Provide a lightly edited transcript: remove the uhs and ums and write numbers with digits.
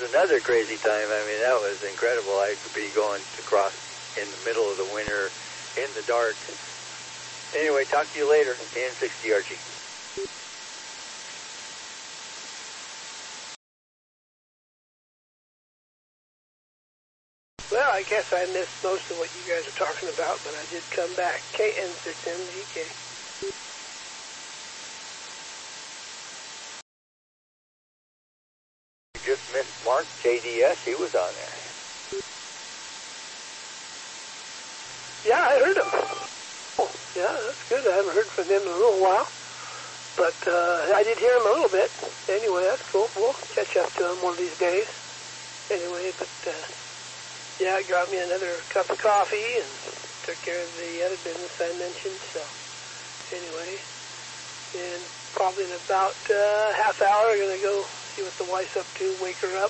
was another crazy time. I mean, that was incredible. I could be going across in the middle of the winter in the dark. Anyway, talk to you later. AN6DRG. Well, I guess I missed most of what you guys are talking about, but I did come back. KN6MGK. You just missed Mark JDS. He was on there. Yeah, I heard him. Oh, yeah, that's good. I haven't heard from him in a little while. But I did hear him a little bit. Anyway, that's cool. We'll catch up to him one of these days. Anyway, but yeah, I got me another cup of coffee and took care of the other business I mentioned. So anyway, and probably in about half hour, I'm going to go see what the wife's up to, wake her up,